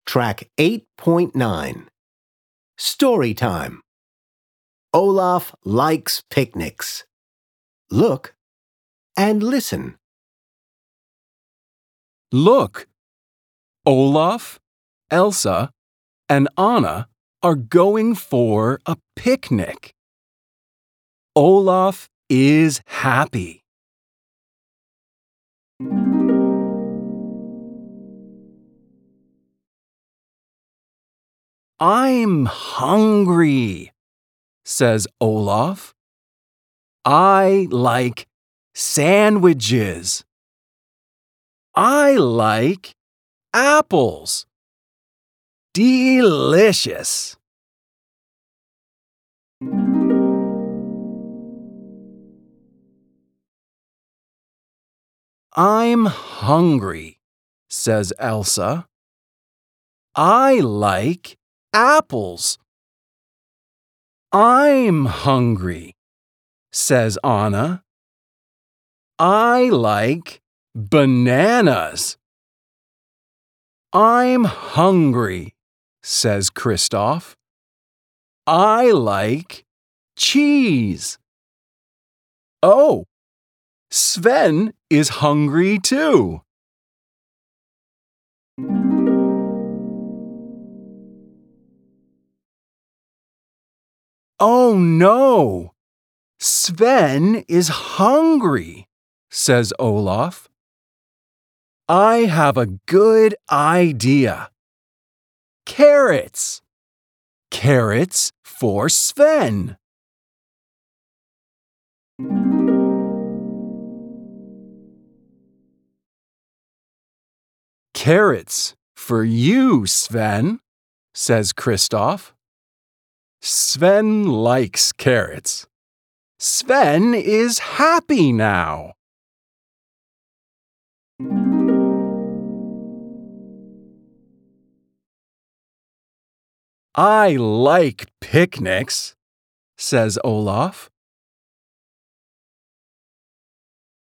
Track 8.9. Story time. Olaf likes picnics. Look and listen. Look! Olaf, Elsa, and Anna are going for a picnic. Olaf is happy. I'm hungry, says Olaf. I like sandwiches. I like apples. Delicious. I'm hungry, says Elsa. I like apples. I'm hungry, says Anna. I like bananas. I'm hungry, says Kristoff. I like cheese. Oh, Sven is hungry too. Oh no! Sven is hungry, says Olaf. I have a good idea. Carrots! Carrots for Sven. Carrots for you, Sven, says Kristoff. Sven likes carrots. Sven is happy now. I like picnics, says Olaf.